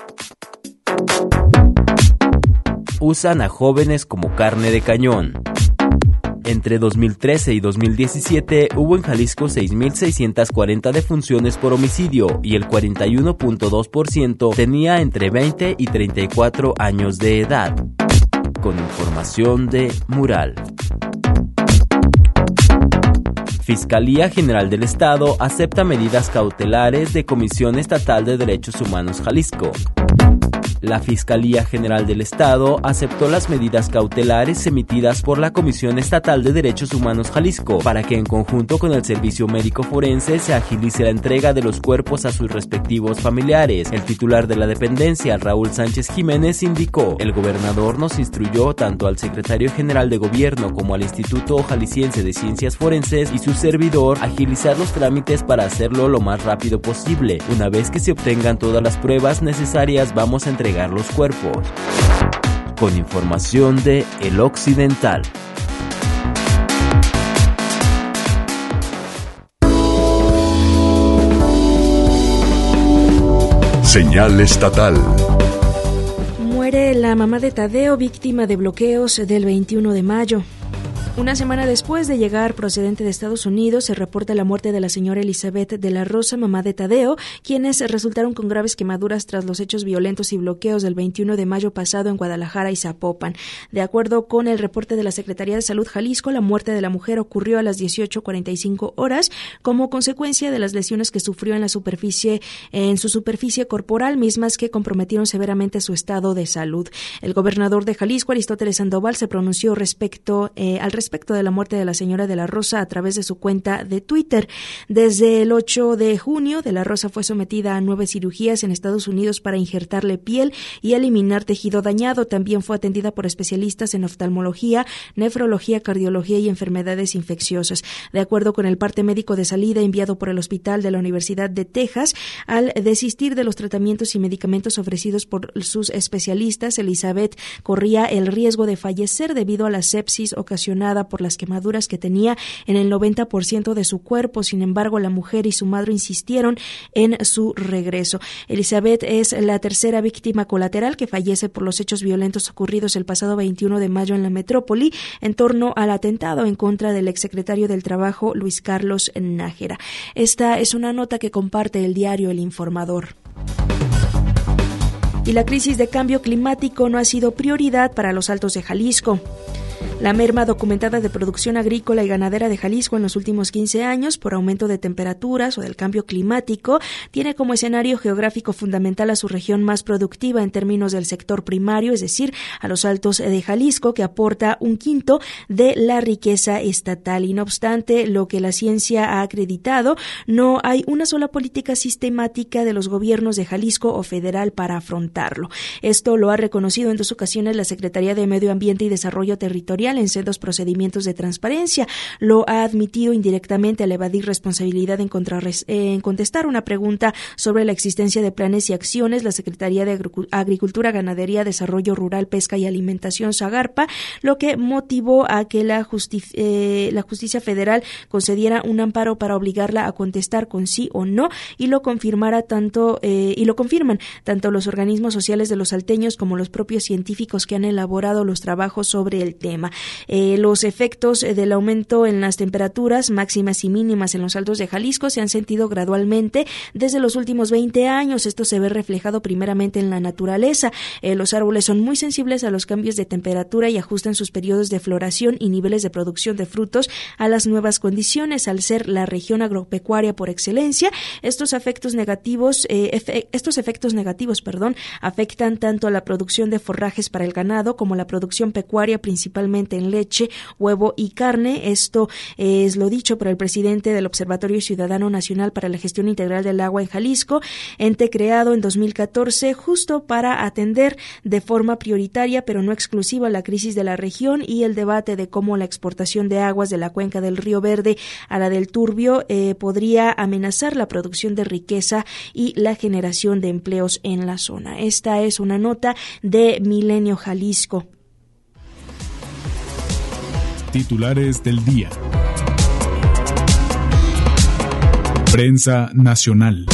Usan a jóvenes como carne de cañón. Entre dos mil trece y dos mil diecisiete hubo en Jalisco seis mil seiscientas cuarenta defunciones por homicidio y el cuarenta y uno punto dos por ciento tenía entre veinte y treinta y cuatro años de edad. Con información de Mural. Fiscalía General del Estado acepta medidas cautelares de Comisión Estatal de Derechos Humanos Jalisco. La Fiscalía General del Estado aceptó las medidas cautelares emitidas por la Comisión Estatal de Derechos Humanos Jalisco para que en conjunto con el Servicio Médico Forense se agilice la entrega de los cuerpos a sus respectivos familiares. El titular de la dependencia, Raúl Sánchez Jiménez, indicó: el gobernador nos instruyó tanto al secretario general de Gobierno como al Instituto Jalisciense de Ciencias Forenses y su servidor agilizar los trámites para hacerlo lo más rápido posible. Una vez que se obtengan todas las pruebas necesarias, vamos a entregar los cuerpos. Con información de El Occidental. Señal estatal. Muere la mamá de Tadeo, víctima de bloqueos del veintiuno de mayo. Una semana después de llegar procedente de Estados Unidos, se reporta la muerte de la señora Elizabeth de la Rosa, mamá de Tadeo, quienes resultaron con graves quemaduras tras los hechos violentos y bloqueos del veintiuno de mayo pasado en Guadalajara y Zapopan. De acuerdo con el reporte de la Secretaría de Salud Jalisco, la muerte de la mujer ocurrió a las dieciocho cuarenta y cinco horas como consecuencia de las lesiones que sufrió en la superficie, en su superficie corporal, mismas que comprometieron severamente su estado de salud. El gobernador de Jalisco, Aristóteles Sandoval, se pronunció respecto eh, al respecto respecto de la muerte de la señora de la Rosa a través de su cuenta de Twitter. Desde el ocho de junio, de la Rosa fue sometida a nueve cirugías en Estados Unidos para injertarle piel y eliminar tejido dañado. También fue atendida por especialistas en oftalmología, nefrología, cardiología y enfermedades infecciosas. De acuerdo con el parte médico de salida enviado por el Hospital de la Universidad de Texas, al desistir de los tratamientos y medicamentos ofrecidos por sus especialistas, Elizabeth corría el riesgo de fallecer debido a la sepsis ocasionada lesionada por las quemaduras que tenía en el noventa por ciento de su cuerpo. Sin embargo, la mujer y su madre insistieron en su regreso. Elizabeth es la tercera víctima colateral que fallece por los hechos violentos ocurridos el pasado veintiuno de mayo en la metrópoli en torno al atentado en contra del exsecretario del Trabajo, Luis Carlos Nájera. Esta es una nota que comparte el diario El Informador. Y la crisis de cambio climático no ha sido prioridad para los Altos de Jalisco. La merma documentada de producción agrícola y ganadera de Jalisco en los últimos quince años por aumento de temperaturas o del cambio climático tiene como escenario geográfico fundamental a su región más productiva en términos del sector primario, es decir, a los Altos de Jalisco, que aporta un quinto de la riqueza estatal. Y no obstante, lo que la ciencia ha acreditado, no hay una sola política sistemática de los gobiernos de Jalisco o federal para afrontarlo. Esto lo ha reconocido en dos ocasiones la Secretaría de Medio Ambiente y Desarrollo Territorial en sendos procedimientos de transparencia. Lo ha admitido indirectamente al evadir responsabilidad en, contrarres- en contestar una pregunta sobre la existencia de planes y acciones. La Secretaría de Agricultura, Ganadería, Desarrollo Rural, Pesca y Alimentación, SAGARPA, lo que motivó a que la, justi- eh, la justicia federal concediera un amparo para obligarla a contestar con sí o no, y lo confirmara tanto eh, y lo confirman tanto los organismos sociales de los salteños como los propios científicos que han elaborado los trabajos sobre el tema. Eh, los efectos del aumento en las temperaturas máximas y mínimas en los Altos de Jalisco se han sentido gradualmente desde los últimos veinte años. Esto se ve reflejado primeramente en la naturaleza. Eh, los árboles son muy sensibles a los cambios de temperatura y ajustan sus periodos de floración y niveles de producción de frutos a las nuevas condiciones. Al ser la región agropecuaria por excelencia, estos efectos negativos, eh, efe, estos efectos negativos, perdón, afectan tanto a la producción de forrajes para el ganado como la producción pecuaria, principalmente en leche, huevo y carne. Esto es lo dicho por el presidente del Observatorio Ciudadano Nacional para la Gestión Integral del Agua en Jalisco, ente creado en dos mil catorce justo para atender de forma prioritaria, pero no exclusiva, la crisis de la región y el debate de cómo la exportación de aguas de la cuenca del Río Verde a la del Turbio eh, podría amenazar la producción de riqueza y la generación de empleos en la zona. Esta es una nota de Milenio Jalisco. Titulares del día. Prensa nacional.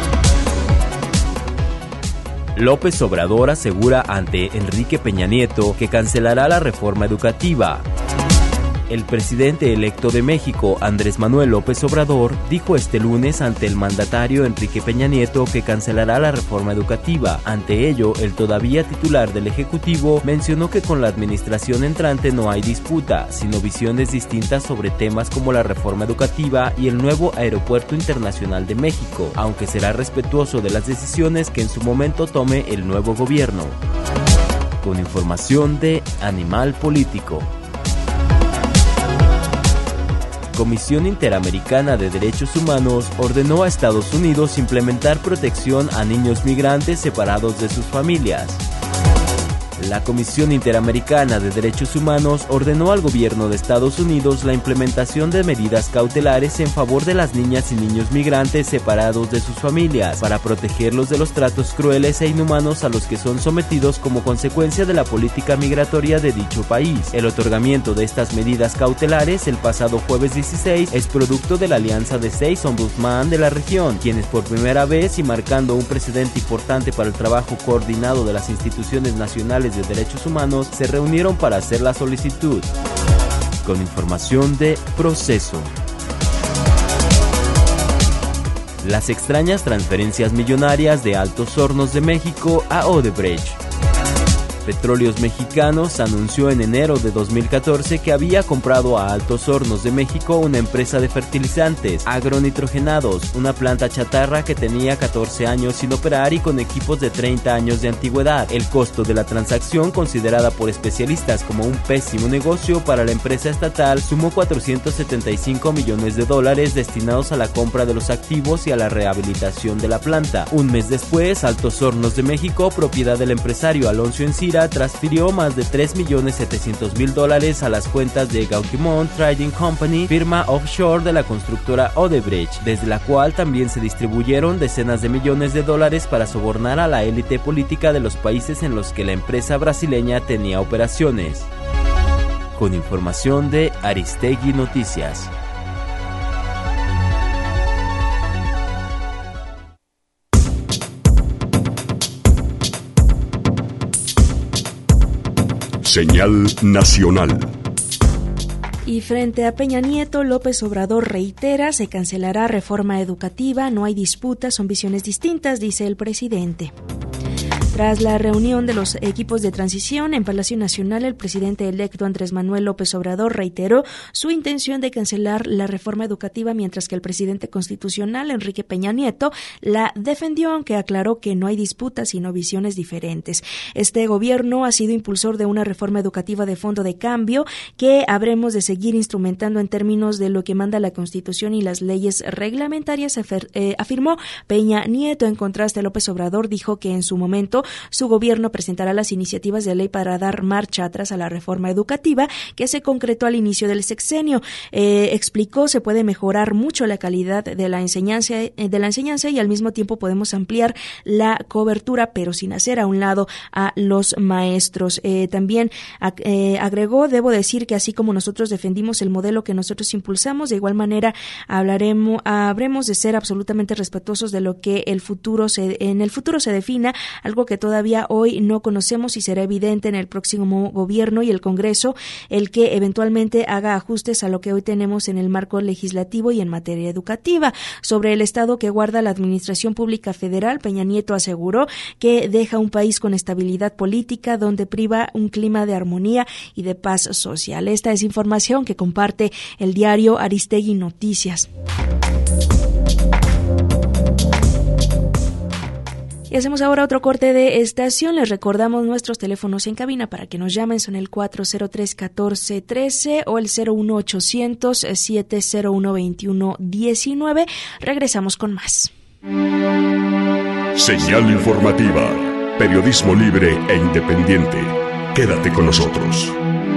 López Obrador asegura ante Enrique Peña Nieto que cancelará la reforma educativa. El presidente electo de México, Andrés Manuel López Obrador, dijo este lunes ante el mandatario Enrique Peña Nieto que cancelará la reforma educativa. Ante ello, el todavía titular del Ejecutivo mencionó que con la administración entrante no hay disputa, sino visiones distintas sobre temas como la reforma educativa y el nuevo Aeropuerto Internacional de México, aunque será respetuoso de las decisiones que en su momento tome el nuevo gobierno. Con información de Animal Político. Comisión Interamericana de Derechos Humanos ordenó a Estados Unidos implementar protección a niños migrantes separados de sus familias. La Comisión Interamericana de Derechos Humanos ordenó al gobierno de Estados Unidos la implementación de medidas cautelares en favor de las niñas y niños migrantes separados de sus familias, para protegerlos de los tratos crueles e inhumanos a los que son sometidos como consecuencia de la política migratoria de dicho país. El otorgamiento de estas medidas cautelares el pasado jueves dieciséis es producto de la alianza de seis ombudsman de la región, quienes por primera vez y marcando un precedente importante para el trabajo coordinado de las instituciones nacionales de derechos humanos, se reunieron para hacer la solicitud. Con información de Proceso. Las extrañas transferencias millonarias de Altos Hornos de México a Odebrecht. Petróleos Mexicanos anunció en enero de dos mil catorce que había comprado a Altos Hornos de México una empresa de fertilizantes agronitrogenados, una planta chatarra que tenía catorce años sin operar y con equipos de treinta años de antigüedad. El costo de la transacción, considerada por especialistas como un pésimo negocio para la empresa estatal, sumó cuatrocientos setenta y cinco millones de dólares destinados a la compra de los activos y a la rehabilitación de la planta. Un mes después, Altos Hornos de México, propiedad del empresario Alonso Encira, transfirió más de tres millones setecientos mil dólares a las cuentas de Gauquimont Trading Company, firma offshore de la constructora Odebrecht, desde la cual también se distribuyeron decenas de millones de dólares para sobornar a la élite política de los países en los que la empresa brasileña tenía operaciones. con información de Aristegui Noticias. Señal nacional. Y frente a Peña Nieto, López Obrador reitera, se cancelará reforma educativa, no hay disputas, son visiones distintas, dice el presidente. Tras la reunión de los equipos de transición en Palacio Nacional, el presidente electo Andrés Manuel López Obrador reiteró su intención de cancelar la reforma educativa, mientras que el presidente constitucional, Enrique Peña Nieto, la defendió, aunque aclaró que no hay disputas sino visiones diferentes. Este gobierno ha sido impulsor de una reforma educativa de fondo de cambio que habremos de seguir instrumentando en términos de lo que manda la Constitución y las leyes reglamentarias, eh, afirmó Peña Nieto. En contraste, López Obrador dijo que en su momento su gobierno presentará las iniciativas de ley para dar marcha atrás a la reforma educativa que se concretó al inicio del sexenio. Eh, explicó, se puede mejorar mucho la calidad de la enseñanza, de la enseñanza y al mismo tiempo podemos ampliar la cobertura, pero sin hacer a un lado a los maestros. Eh, también eh, agregó, debo decir que así como nosotros defendimos el modelo que nosotros impulsamos, de igual manera hablaremos, habremos de ser absolutamente respetuosos de lo que el futuro se, en el futuro se defina, algo que todavía hoy no conocemos y será evidente en el próximo gobierno y el Congreso, el que eventualmente haga ajustes a lo que hoy tenemos en el marco legislativo y en materia educativa. Sobre el estado que guarda la Administración Pública Federal, Peña Nieto aseguró que deja un país con estabilidad política donde priva un clima de armonía y de paz social. Esta es información que comparte el diario Aristegui Noticias. Y hacemos ahora otro corte de estación. Les recordamos nuestros teléfonos en cabina para que nos llamen. Son el cuatro cero tres, uno cuatro uno tres o el cero uno ochocientos, siete cero uno, veintiuno diecinueve. Regresamos con más. Señal informativa. Periodismo libre e independiente. Quédate con nosotros.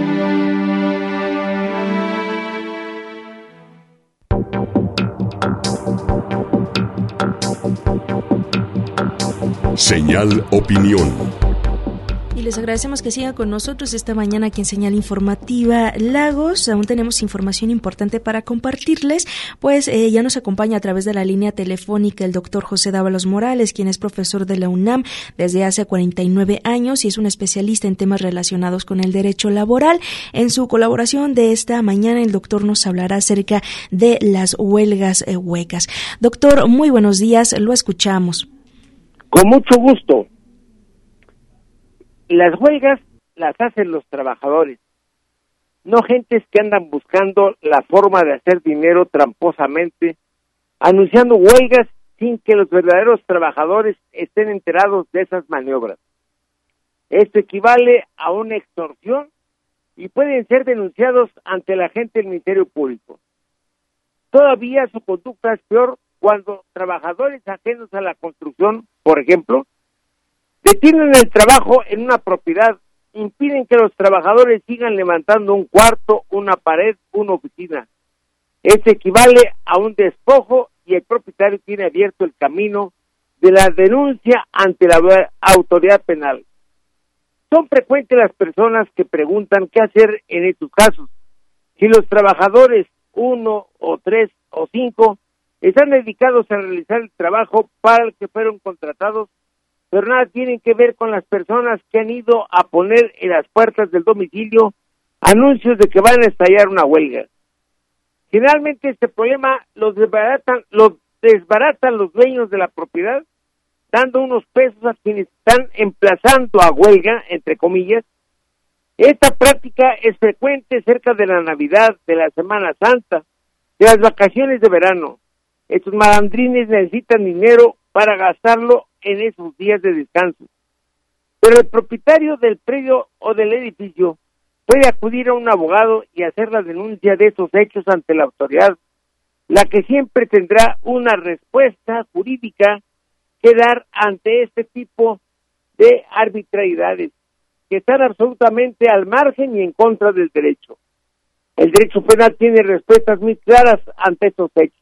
Señal Opinión. Y les agradecemos que sigan con nosotros esta mañana aquí en Señal Informativa Lagos. Aún tenemos información importante para compartirles, pues eh, ya nos acompaña a través de la línea telefónica el doctor José Dávalos Morales, quien es profesor de la UNAM desde hace cuarenta y nueve años y es un especialista en temas relacionados con el derecho laboral. En su colaboración de esta mañana, el doctor nos hablará acerca de las huelgas eh, huecas. Doctor, muy buenos días, lo escuchamos. Con mucho gusto. Las huelgas las hacen los trabajadores, no gentes que andan buscando la forma de hacer dinero tramposamente, anunciando huelgas sin que los verdaderos trabajadores estén enterados de esas maniobras. Esto equivale a una extorsión y pueden ser denunciados ante la agente del Ministerio Público. Todavía su conducta es peor cuando trabajadores ajenos a la construcción, por ejemplo, detienen el trabajo en una propiedad, impiden que los trabajadores sigan levantando un cuarto, una pared, una oficina. Esto equivale a un despojo y el propietario tiene abierto el camino de la denuncia ante la autoridad penal. Son frecuentes las personas que preguntan qué hacer en estos casos. Si los trabajadores, uno o tres o cinco, están dedicados a realizar el trabajo para el que fueron contratados, pero nada tienen que ver con las personas que han ido a poner en las puertas del domicilio anuncios de que van a estallar una huelga. Generalmente este problema lo desbaratan, lo desbaratan los dueños de la propiedad, dando unos pesos a quienes están emplazando a huelga, entre comillas. Esta práctica es frecuente cerca de la Navidad, de la Semana Santa, de las vacaciones de verano. Estos malandrines necesitan dinero para gastarlo en esos días de descanso. Pero el propietario del predio o del edificio puede acudir a un abogado y hacer la denuncia de esos hechos ante la autoridad, la que siempre tendrá una respuesta jurídica que dar ante este tipo de arbitrariedades, que están absolutamente al margen y en contra del derecho. El derecho penal tiene respuestas muy claras ante estos hechos.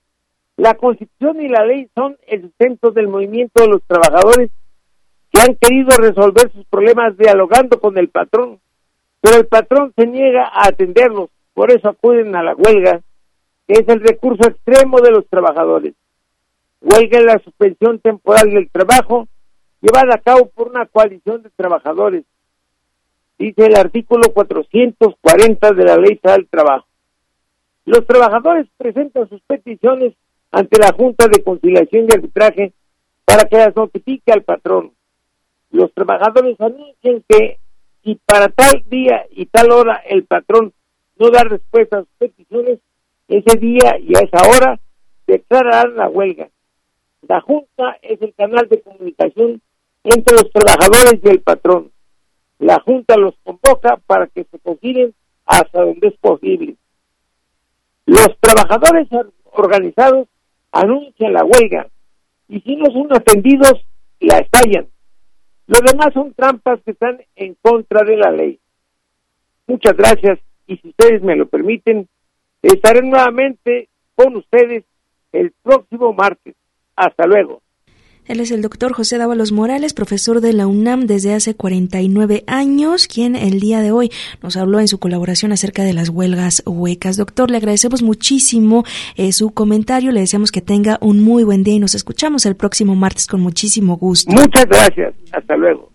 La Constitución y la ley son el sustento del movimiento de los trabajadores que han querido resolver sus problemas dialogando con el patrón, pero el patrón se niega a atenderlos, por eso acuden a la huelga, que es el recurso extremo de los trabajadores. Huelga es la suspensión temporal del trabajo llevada a cabo por una coalición de trabajadores, dice el artículo cuatrocientos cuarenta de la Ley Federal del Trabajo. Los trabajadores presentan sus peticiones ante la Junta de Conciliación y Arbitraje para que las notifique al patrón. Los trabajadores anuncian que si para tal día y tal hora el patrón no da respuesta a sus peticiones, ese día y a esa hora declararán la huelga. La Junta es el canal de comunicación entre los trabajadores y el patrón. La Junta los convoca para que se concilien hasta donde es posible. Los trabajadores organizados anuncian la huelga y si no son atendidos, la estallan. Los demás son trampas que están en contra de la ley. Muchas gracias y si ustedes me lo permiten, estaré nuevamente con ustedes el próximo martes. Hasta luego. Él es el doctor José Dávalos Morales, profesor de la UNAM desde hace cuarenta y nueve años, quien el día de hoy nos habló en su colaboración acerca de las huelgas huecas. Doctor, le agradecemos muchísimo eh, su comentario, le deseamos que tenga un muy buen día y nos escuchamos el próximo martes con muchísimo gusto. Muchas gracias, hasta luego.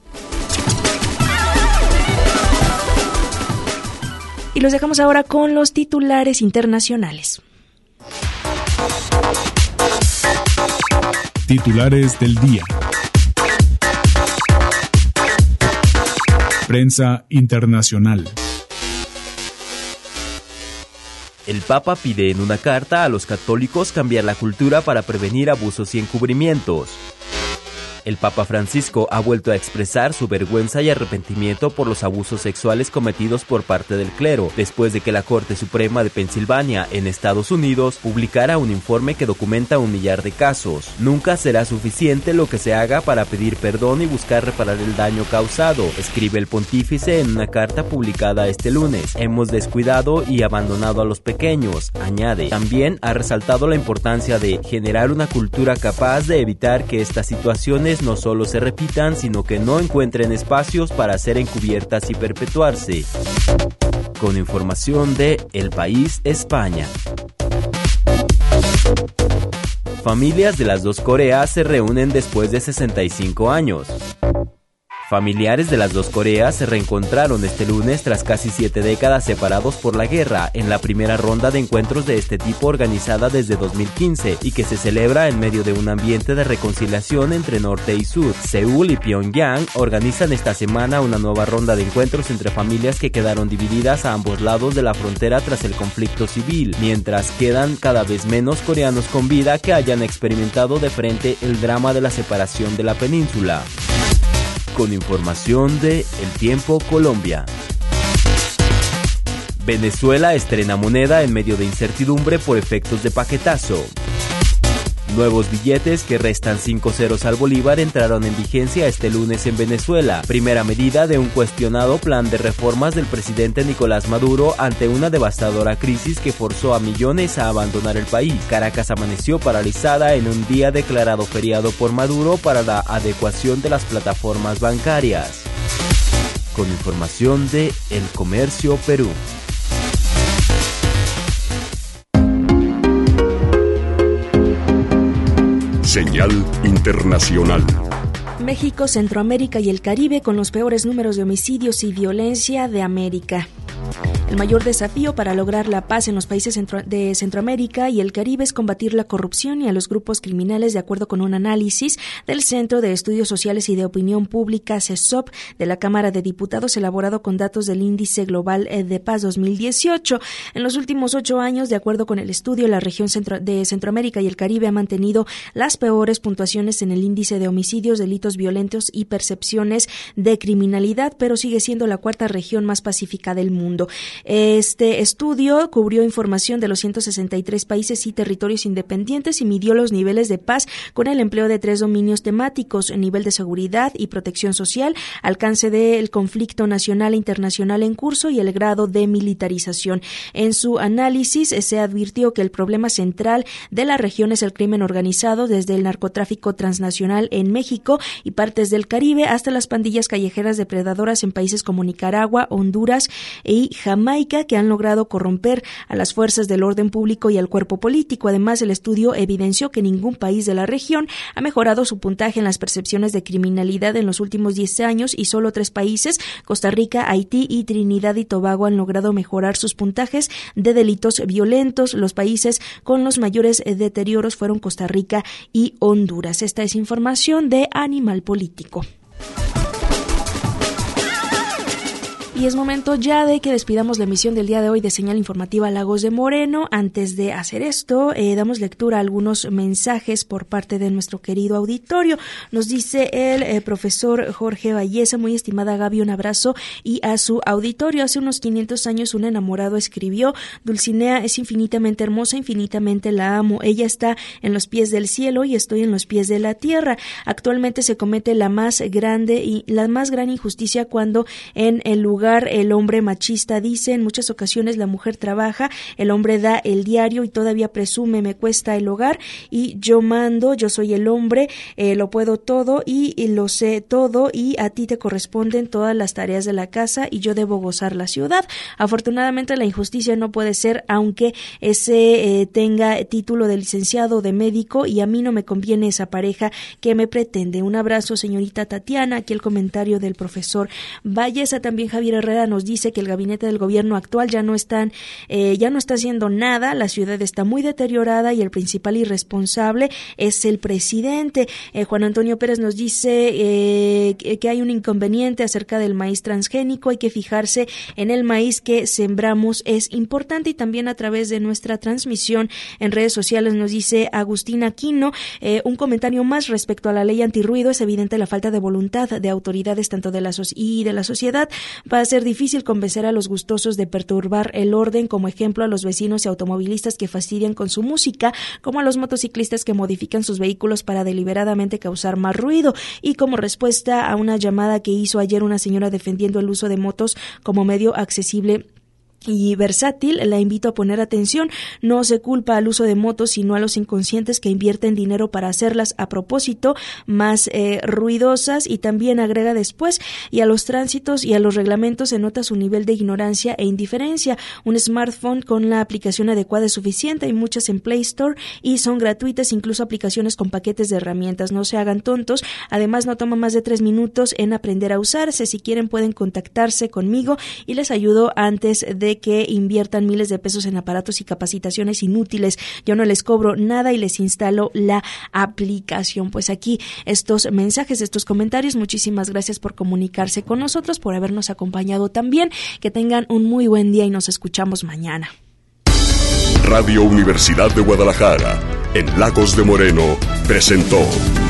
Y los dejamos ahora con los titulares internacionales. Titulares del día. Prensa internacional. El Papa pide en una carta a los católicos cambiar la cultura para prevenir abusos y encubrimientos. El Papa Francisco ha vuelto a expresar su vergüenza y arrepentimiento por los abusos sexuales cometidos por parte del clero, después de que la Corte Suprema de Pensilvania, en Estados Unidos, publicara un informe que documenta un millar de casos. Nunca será suficiente lo que se haga para pedir perdón y buscar reparar el daño causado, escribe el pontífice en una carta publicada este lunes. Hemos descuidado y abandonado a los pequeños, añade. También ha resaltado la importancia de generar una cultura capaz de evitar que estas situaciones no solo se repitan, sino que no encuentren espacios para ser encubiertas y perpetuarse. Con información de El País, España. Familias de las dos Coreas se reúnen después de sesenta y cinco años. Familiares de las dos Coreas se reencontraron este lunes tras casi siete décadas separados por la guerra en la primera ronda de encuentros de este tipo organizada desde dos mil quince y que se celebra en medio de un ambiente de reconciliación entre norte y sur. Seúl y Pyongyang organizan esta semana una nueva ronda de encuentros entre familias que quedaron divididas a ambos lados de la frontera tras el conflicto civil, mientras quedan cada vez menos coreanos con vida que hayan experimentado de frente el drama de la separación de la península. Con información de El Tiempo, Colombia. Venezuela estrena moneda en medio de incertidumbre por efectos de paquetazo. Nuevos billetes que restan cinco ceros al bolívar entraron en vigencia este lunes en Venezuela, primera medida de un cuestionado plan de reformas del presidente Nicolás Maduro ante una devastadora crisis que forzó a millones a abandonar el país. Caracas amaneció paralizada en un día declarado feriado por Maduro para la adecuación de las plataformas bancarias. Con información de El Comercio, Perú. Señal internacional. México, Centroamérica y el Caribe con los peores números de homicidios y violencia de América. El mayor desafío para lograr la paz en los países centro- de Centroamérica y el Caribe es combatir la corrupción y a los grupos criminales, de acuerdo con un análisis del Centro de Estudios Sociales y de Opinión Pública, CESOP, de la Cámara de Diputados, elaborado con datos del Índice Global de Paz dos mil dieciocho. En los últimos ocho años, de acuerdo con el estudio, la región centro- de Centroamérica y el Caribe ha mantenido las peores puntuaciones en el índice de homicidios, delitos violentos y percepciones de criminalidad, pero sigue siendo la cuarta región más pacífica del mundo. Este estudio cubrió información de los ciento sesenta y tres países y territorios independientes y midió los niveles de paz con el empleo de tres dominios temáticos: nivel de seguridad y protección social, alcance del conflicto nacional e internacional en curso y el grado de militarización. En su análisis se advirtió que el problema central de la región es el crimen organizado, desde el narcotráfico transnacional en México y partes del Caribe hasta las pandillas callejeras depredadoras en países como Nicaragua, Honduras y Jamaica, que han logrado corromper a las fuerzas del orden público y al cuerpo político. Además, el estudio evidenció que ningún país de la región ha mejorado su puntaje en las percepciones de criminalidad en los últimos diez años y solo tres países, Costa Rica, Haití y Trinidad y Tobago, han logrado mejorar sus puntajes de delitos violentos. Los países con los mayores deterioros fueron Costa Rica y Honduras. Esta es información de Animal Político. Y es momento ya de que despidamos la emisión del día de hoy de Señal Informativa Lagos de Moreno. Antes de hacer esto, eh, damos lectura a algunos mensajes por parte de nuestro querido auditorio. Nos dice el eh, profesor Jorge Valleza: muy estimada Gaby, un abrazo y a su auditorio. Hace unos quinientos años un enamorado escribió: Dulcinea es infinitamente hermosa, infinitamente la amo. Ella está en los pies del cielo y estoy en los pies de la tierra. Actualmente se comete la más grande y la más gran injusticia cuando en el lugar el hombre machista dice: en muchas ocasiones la mujer trabaja, el hombre da el diario y todavía presume: me cuesta el hogar y yo mando, yo soy el hombre, eh, lo puedo todo y, y lo sé todo y a ti te corresponden todas las tareas de la casa y yo debo gozar la ciudad. Afortunadamente la injusticia no puede ser, aunque ese eh, tenga título de licenciado o de médico, y a mí no me conviene esa pareja que me pretende. Un abrazo, señorita Tatiana. Aquí el comentario del profesor Valleza. También Javier Herrera nos dice que el gabinete del gobierno actual ya no están, eh, ya no está haciendo nada, la ciudad está muy deteriorada y el principal irresponsable es el presidente. Eh, Juan Antonio Pérez nos dice eh, que hay un inconveniente acerca del maíz transgénico, hay que fijarse en el maíz que sembramos, es importante. Y también a través de nuestra transmisión en redes sociales nos dice Agustín Aquino, eh, un comentario más respecto a la ley antirruido: es evidente la falta de voluntad de autoridades tanto de la so- y de la sociedad. Va a ser difícil convencer a los gustosos de perturbar el orden, como ejemplo a los vecinos y automovilistas que fastidian con su música, como a los motociclistas que modifican sus vehículos para deliberadamente causar más ruido. Y como respuesta a una llamada que hizo ayer una señora defendiendo el uso de motos como medio accesible y versátil, la invito a poner atención. No se culpa al uso de motos, sino a los inconscientes que invierten dinero para hacerlas a propósito más eh, ruidosas. Y también agrega después: y a los tránsitos y a los reglamentos se nota su nivel de ignorancia e indiferencia. Un smartphone con la aplicación adecuada es suficiente. Hay muchas en Play Store y son gratuitas, incluso aplicaciones con paquetes de herramientas. No se hagan tontos. Además, no toma más de tres minutos en aprender a usarse. Si quieren pueden contactarse conmigo y les ayudo antes de que inviertan miles de pesos en aparatos y capacitaciones inútiles. Yo no les cobro nada y les instalo la aplicación. Pues aquí estos mensajes, estos comentarios. Muchísimas gracias por comunicarse con nosotros, por habernos acompañado también. Que tengan un muy buen día y nos escuchamos mañana. Radio Universidad de Guadalajara, en Lagos de Moreno, presentó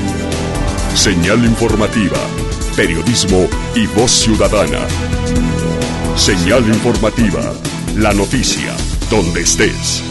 Señal Informativa, periodismo y voz ciudadana. Señal Informativa, la noticia, donde estés.